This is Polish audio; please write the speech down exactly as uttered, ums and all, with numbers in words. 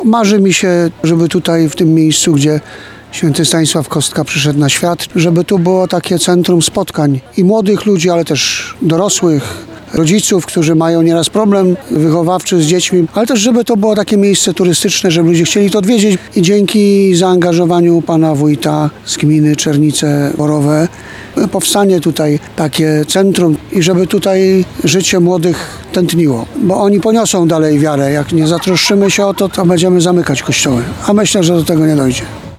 Marzy mi się, żeby tutaj w tym miejscu, gdzie święty Stanisław Kostka przyszedł na świat, żeby tu było takie centrum spotkań i młodych ludzi, ale też dorosłych, rodziców, którzy mają nieraz problem wychowawczy z dziećmi, ale też żeby to było takie miejsce turystyczne, żeby ludzie chcieli to odwiedzić. I dzięki zaangażowaniu pana wójta z gminy Czernice Borowe powstanie tutaj takie centrum i żeby tutaj życie młodych tętniło, bo oni poniosą dalej wiarę. Jak nie zatroszczymy się o to, to będziemy zamykać kościoły, a myślę, że do tego nie dojdzie.